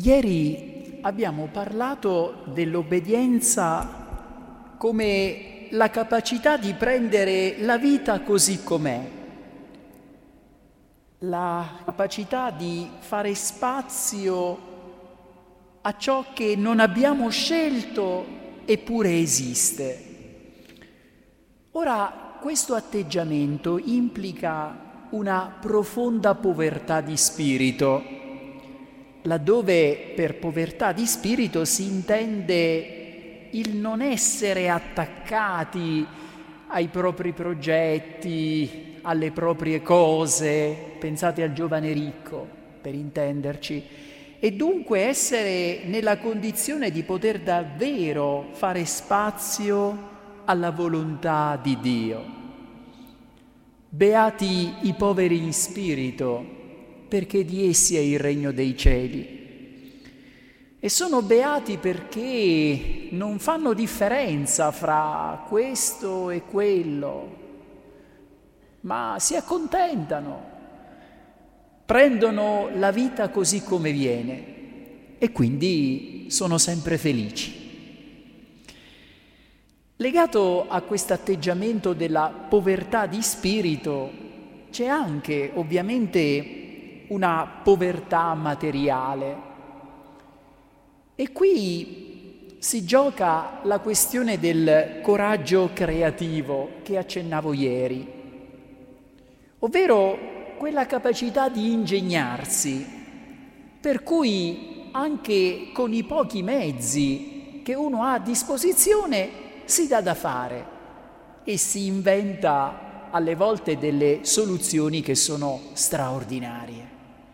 Ieri abbiamo parlato dell'obbedienza come la capacità di prendere la vita così com'è, la capacità di fare spazio a ciò che non abbiamo scelto eppure esiste. Ora, questo atteggiamento implica una profonda povertà di spirito, laddove per povertà di spirito si intende il non essere attaccati ai propri progetti, alle proprie cose, pensate al giovane ricco, per intenderci, e dunque essere nella condizione di poter davvero fare spazio alla volontà di Dio. Beati i poveri in spirito, perché di essi è il regno dei cieli. E sono beati perché non fanno differenza fra questo e quello, ma si accontentano, prendono la vita così come viene e quindi sono sempre felici. Legato a questo atteggiamento della povertà di spirito c'è anche ovviamente una povertà materiale. E qui si gioca la questione del coraggio creativo che accennavo ieri, ovvero quella capacità di ingegnarsi, per cui anche con i pochi mezzi che uno ha a disposizione si dà da fare e si inventa alle volte delle soluzioni che sono straordinarie.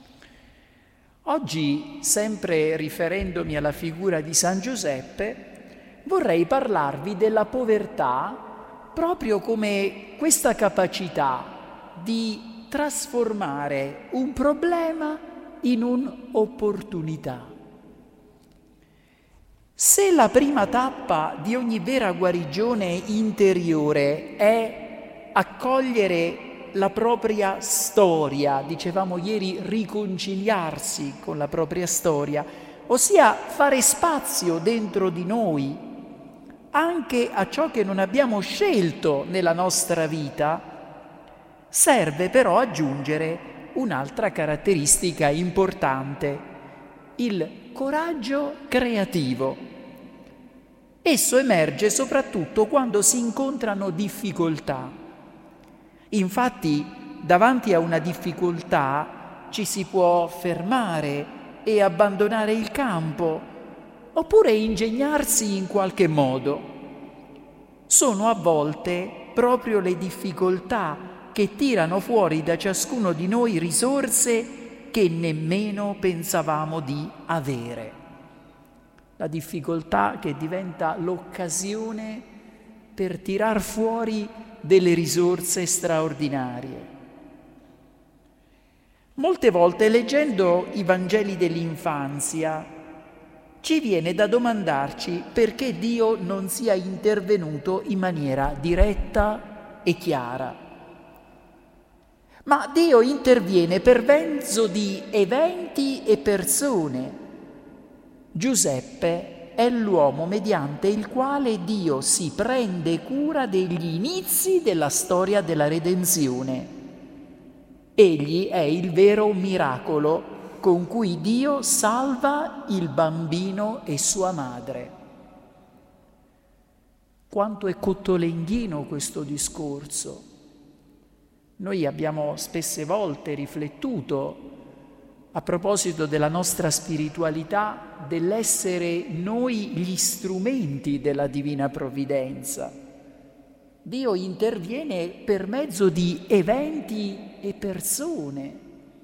Oggi, sempre riferendomi alla figura di San Giuseppe, vorrei parlarvi della povertà proprio come questa capacità di trasformare un problema in un'opportunità. Se la prima tappa di ogni vera guarigione interiore è accogliere la propria storia, dicevamo ieri riconciliarsi con la propria storia, ossia fare spazio dentro di noi anche a ciò che non abbiamo scelto nella nostra vita, serve però aggiungere un'altra caratteristica importante, il coraggio creativo. Esso emerge soprattutto quando si incontrano difficoltà. Infatti, davanti a una difficoltà ci si può fermare e abbandonare il campo, oppure ingegnarsi in qualche modo. Sono a volte proprio le difficoltà che tirano fuori da ciascuno di noi risorse che nemmeno pensavamo di avere. La difficoltà che diventa l'occasione per tirar fuori delle risorse straordinarie. Molte volte, leggendo i Vangeli dell'infanzia, ci viene da domandarci perché Dio non sia intervenuto in maniera diretta e chiara. Ma Dio interviene per mezzo di eventi e persone. Giuseppe è l'uomo mediante il quale Dio si prende cura degli inizi della storia della redenzione. Egli è il vero miracolo con cui Dio salva il bambino e sua madre. Quanto è cottolenghino questo discorso. Noi abbiamo spesse volte riflettuto a proposito della nostra spiritualità, dell'essere noi gli strumenti della divina provvidenza. Dio interviene per mezzo di eventi e persone.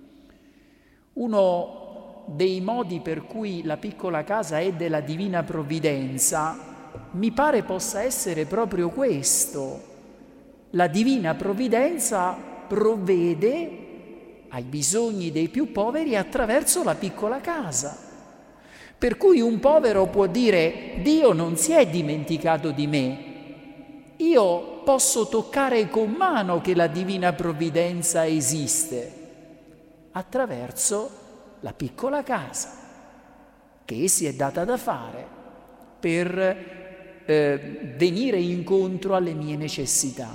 Uno dei modi per cui la piccola casa è della divina provvidenza mi pare possa essere proprio questo. La divina provvidenza provvede ai bisogni dei più poveri attraverso la piccola casa. Per cui un povero può dire: Dio non si è dimenticato di me. Io posso toccare con mano che la divina provvidenza esiste attraverso la piccola casa. che si è data da fare per venire incontro alle mie necessità.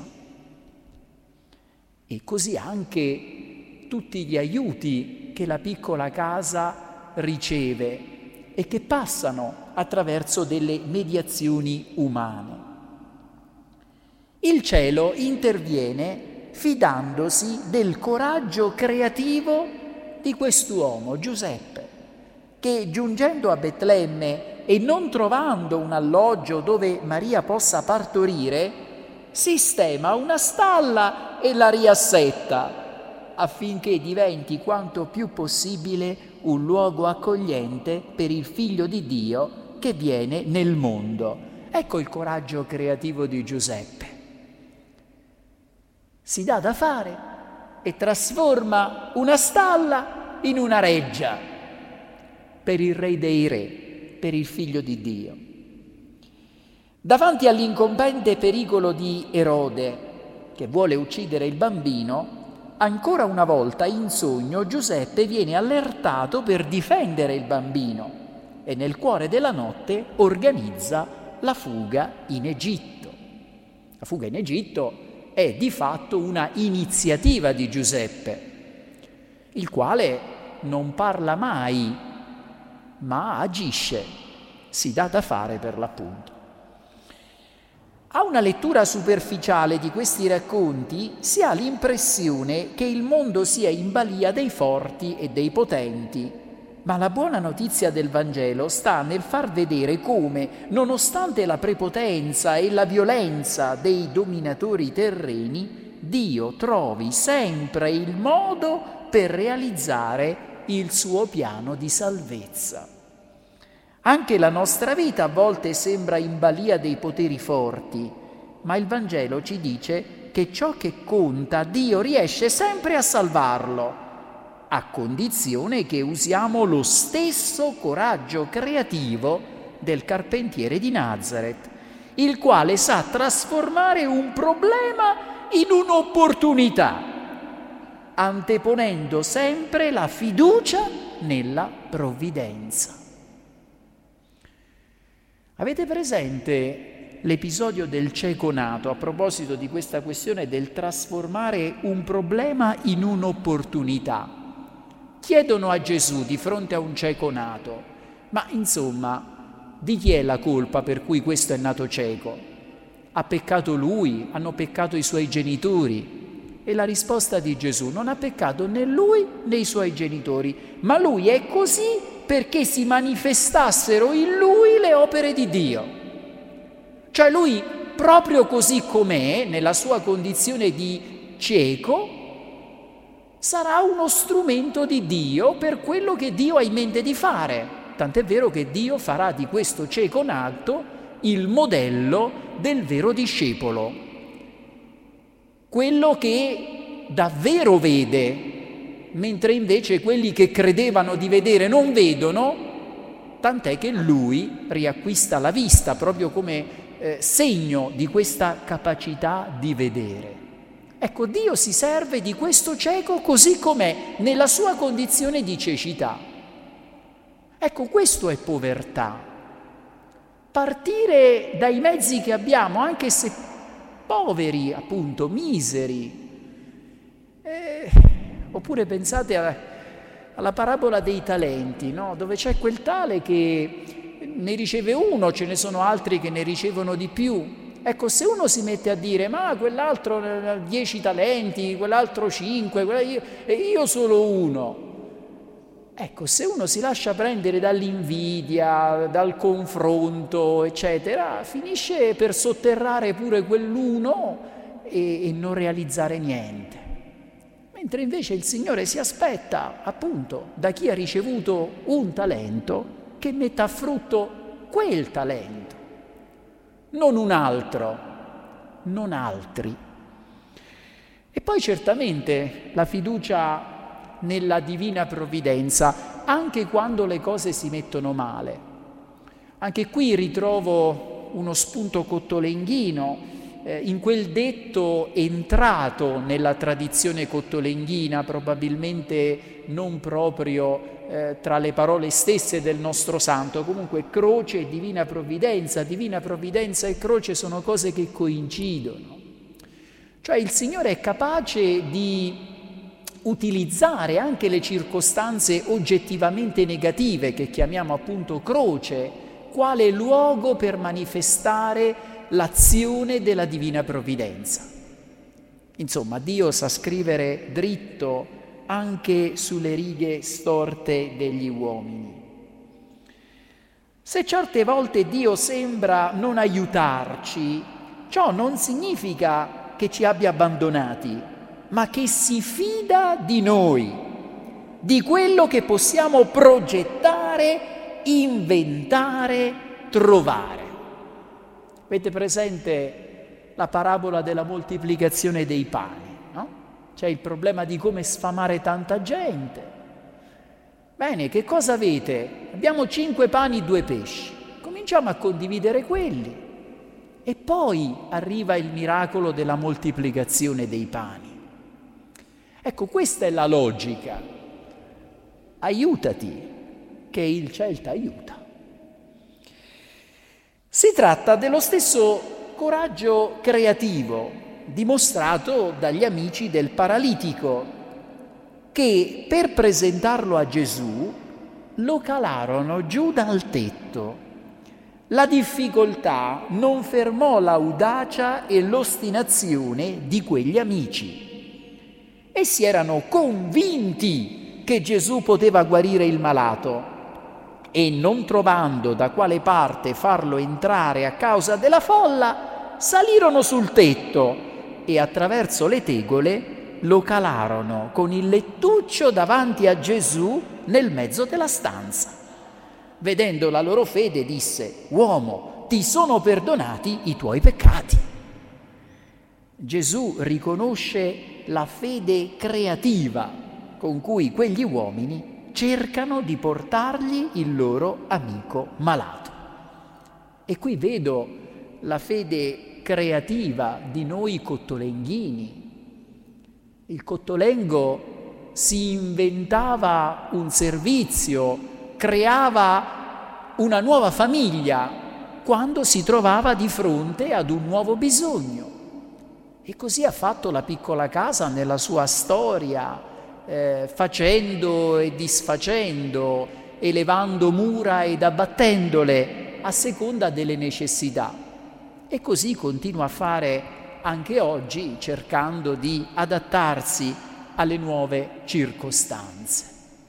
E così anche tutti gli aiuti che la piccola casa riceve e che passano attraverso delle mediazioni umane. Il cielo interviene fidandosi del coraggio creativo di quest'uomo, Giuseppe, che giungendo a Betlemme e non trovando un alloggio dove Maria possa partorire, sistema una stalla e la riassetta affinché diventi quanto più possibile un luogo accogliente per il Figlio di Dio che viene nel mondo. Ecco il coraggio creativo di Giuseppe. Si dà da fare e trasforma una stalla in una reggia per il Re dei Re, per il Figlio di Dio. Davanti all'incombente pericolo di Erode, che vuole uccidere il bambino, ancora una volta in sogno Giuseppe viene allertato per difendere il bambino e nel cuore della notte organizza la fuga in Egitto. La fuga in Egitto è di fatto una iniziativa di Giuseppe, il quale non parla mai, ma agisce, si dà da fare per l'appunto. A una lettura superficiale di questi racconti si ha l'impressione che il mondo sia in balia dei forti e dei potenti, ma la buona notizia del Vangelo sta nel far vedere come, nonostante la prepotenza e la violenza dei dominatori terreni, Dio trovi sempre il modo per realizzare il suo piano di salvezza. Anche la nostra vita a volte sembra in balia dei poteri forti, ma il Vangelo ci dice che ciò che conta Dio riesce sempre a salvarlo, a condizione che usiamo lo stesso coraggio creativo del carpentiere di Nazareth, il quale sa trasformare un problema in un'opportunità, anteponendo sempre la fiducia nella provvidenza. Avete presente l'episodio del cieco nato a proposito di questa questione del trasformare un problema in un'opportunità? Chiedono a Gesù di fronte a un cieco nato: ma insomma, di chi è la colpa per cui questo è nato cieco? Ha peccato lui? Hanno peccato i suoi genitori? E la risposta di Gesù: non ha peccato né lui né i suoi genitori, ma lui è così perché si manifestassero in lui le opere di Dio. Cioè lui, proprio così com'è, nella sua condizione di cieco, sarà uno strumento di Dio per quello che Dio ha in mente di fare. Tant'è vero che Dio farà di questo cieco nato il modello del vero discepolo, quello che davvero vede, mentre invece quelli che credevano di vedere non vedono, tant'è che lui riacquista la vista proprio come segno di questa capacità di vedere. Ecco, Dio si serve di questo cieco così com'è, nella sua condizione di cecità. Ecco, questo è povertà. Partire dai mezzi che abbiamo, anche se poveri, appunto, miseri. Oppure pensate alla parabola dei talenti, no? Dove c'è quel tale che ne riceve uno, ce ne sono altri che ne ricevono di più. Ecco, se uno si mette a dire: ma quell'altro 10 talenti, quell'altro 5, io solo uno. Ecco, se uno si lascia prendere dall'invidia, dal confronto, eccetera, finisce per sotterrare pure quell'uno e non realizzare niente. Mentre invece il Signore si aspetta, appunto, da chi ha ricevuto un talento che metta a frutto quel talento, non un altro, non altri. E poi certamente la fiducia nella divina provvidenza, anche quando le cose si mettono male. Anche qui ritrovo uno spunto cottolenghino in quel detto entrato nella tradizione cottolenghina, probabilmente non proprio tra le parole stesse del nostro santo. Comunque croce e divina provvidenza e croce sono cose che coincidono. Cioè il Signore è capace di utilizzare anche le circostanze oggettivamente negative, che chiamiamo appunto croce, quale luogo per manifestare l'azione della divina provvidenza. Insomma, Dio sa scrivere dritto anche sulle righe storte degli uomini. Se certe volte Dio sembra non aiutarci, ciò non significa che ci abbia abbandonati, ma che si fida di noi, di quello che possiamo progettare, inventare, trovare. Avete presente la parabola della moltiplicazione dei pani, no? C'è il problema di come sfamare tanta gente. Bene, che cosa avete? Abbiamo 5 pani e 2 pesci. Cominciamo a condividere quelli. E poi arriva il miracolo della moltiplicazione dei pani. Ecco, questa è la logica. Aiutati, che il ciel t'aiuta. Si tratta dello stesso coraggio creativo dimostrato dagli amici del paralitico, che per presentarlo a Gesù lo calarono giù dal tetto. La difficoltà non fermò l'audacia e l'ostinazione di quegli amici. Essi erano convinti che Gesù poteva guarire il malato e, non trovando da quale parte farlo entrare a causa della folla, salirono sul tetto e attraverso le tegole lo calarono con il lettuccio davanti a Gesù nel mezzo della stanza. Vedendo la loro fede disse: «Uomo, ti sono perdonati i tuoi peccati». Gesù riconosce la fede creativa con cui quegli uomini cercano di portargli il loro amico malato. E qui vedo la fede creativa di noi cottolenghini. Il cottolengo si inventava un servizio, creava una nuova famiglia quando si trovava di fronte ad un nuovo bisogno. E così ha fatto la piccola casa nella sua storia, facendo e disfacendo, elevando mura ed abbattendole a seconda delle necessità. E così continua a fare anche oggi, cercando di adattarsi alle nuove circostanze.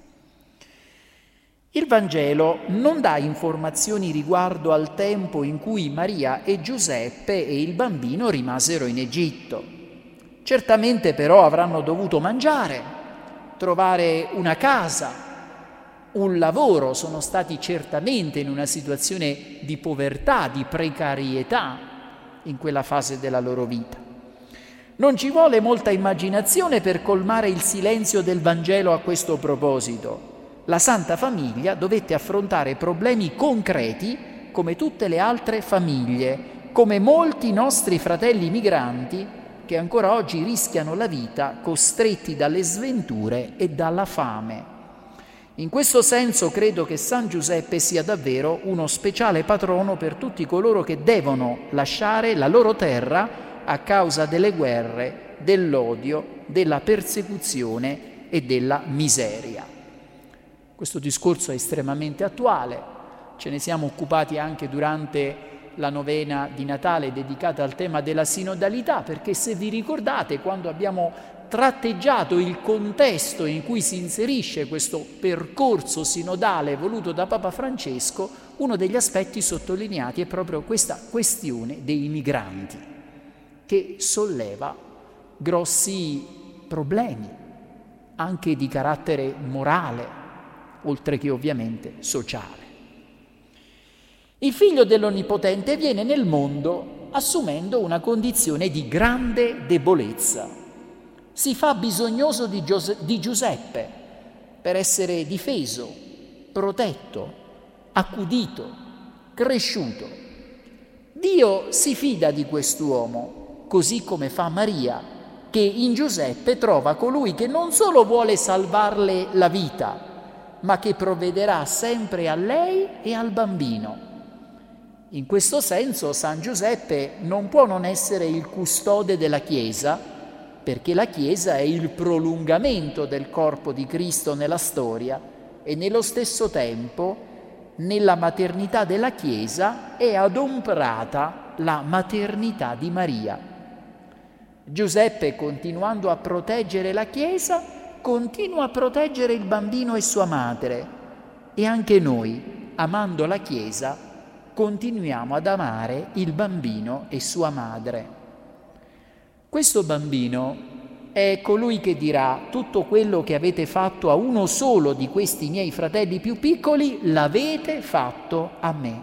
Il Vangelo non dà informazioni riguardo al tempo in cui Maria e Giuseppe e il bambino rimasero in Egitto. Certamente però avranno dovuto mangiare, trovare una casa, un lavoro, sono stati certamente in una situazione di povertà, di precarietà in quella fase della loro vita. Non ci vuole molta immaginazione per colmare il silenzio del Vangelo a questo proposito. La Santa Famiglia dovette affrontare problemi concreti come tutte le altre famiglie, come molti nostri fratelli migranti che ancora oggi rischiano la vita costretti dalle sventure e dalla fame. In questo senso credo che San Giuseppe sia davvero uno speciale patrono per tutti coloro che devono lasciare la loro terra a causa delle guerre, dell'odio, della persecuzione e della miseria. Questo discorso è estremamente attuale, ce ne siamo occupati anche durante la novena di Natale dedicata al tema della sinodalità, perché se vi ricordate, quando abbiamo tratteggiato il contesto in cui si inserisce questo percorso sinodale voluto da Papa Francesco, uno degli aspetti sottolineati è proprio questa questione dei migranti, che solleva grossi problemi, anche di carattere morale, oltre che ovviamente sociale. Il figlio dell'Onnipotente viene nel mondo assumendo una condizione di grande debolezza. Si fa bisognoso di Giuseppe per essere difeso, protetto, accudito, cresciuto. Dio si fida di quest'uomo, così come fa Maria, che in Giuseppe trova colui che non solo vuole salvarle la vita, ma che provvederà sempre a lei e al bambino. In questo senso San Giuseppe non può non essere il custode della Chiesa, perché la Chiesa è il prolungamento del corpo di Cristo nella storia e nello stesso tempo nella maternità della Chiesa è adombrata la maternità di Maria. Giuseppe, continuando a proteggere la Chiesa, continua a proteggere il bambino e sua madre, e anche noi, amando la Chiesa, continuiamo ad amare il bambino e sua madre. Questo bambino è colui che dirà: tutto quello che avete fatto a uno solo di questi miei fratelli più piccoli l'avete fatto a me.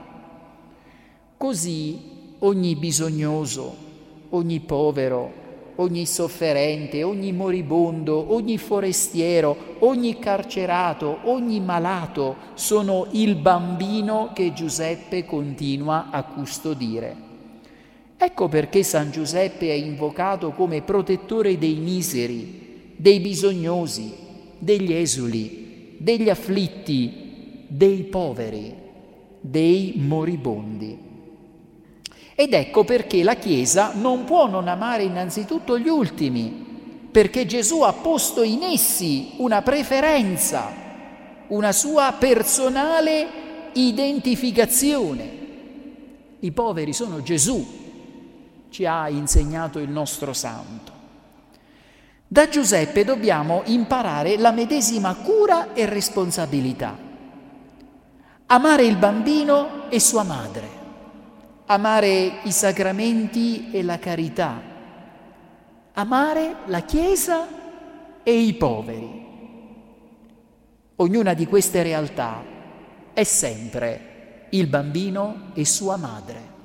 Così ogni bisognoso, ogni povero, ogni sofferente, ogni moribondo, ogni forestiero, ogni carcerato, ogni malato sono il bambino che Giuseppe continua a custodire. Ecco perché San Giuseppe è invocato come protettore dei miseri, dei bisognosi, degli esuli, degli afflitti, dei poveri, dei moribondi. Ed ecco perché la Chiesa non può non amare innanzitutto gli ultimi, perché Gesù ha posto in essi una preferenza, una sua personale identificazione. I poveri sono Gesù, ci ha insegnato il nostro santo. Da Giuseppe dobbiamo imparare la medesima cura e responsabilità. Amare il bambino e sua madre. Amare i sacramenti e la carità, amare la Chiesa e i poveri. Ognuna di queste realtà è sempre il bambino e sua madre.